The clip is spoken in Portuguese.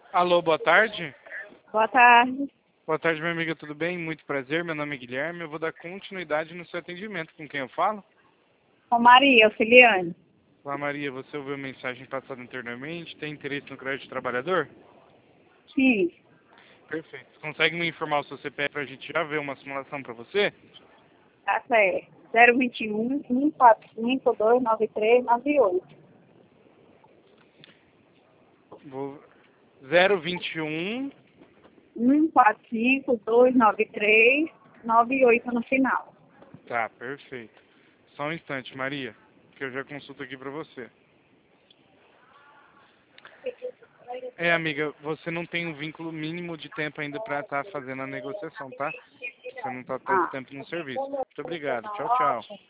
Alô, boa tarde. Boa tarde. Boa tarde, minha amiga, tudo bem? Muito prazer, meu nome é Guilherme. Eu vou dar continuidade no seu atendimento. Com quem eu falo? Com Maria Auxiliane. Olá, Maria, você ouviu a mensagem passada anteriormente? Tem interesse no crédito de trabalhador? Sim. Perfeito. Você consegue me informar o seu CPF para a gente já ver uma simulação para você? Tá certo. 021 145 293 98. Vou... 021. 145 293 98 no final. Tá, perfeito. Só um instante, Maria, que eu já consulto aqui para você. Amiga, você não tem um vínculo mínimo de tempo ainda para estar fazendo a negociação, tá? Você não está tanto Ah. tempo no serviço. Muito obrigado. Tchau, tchau.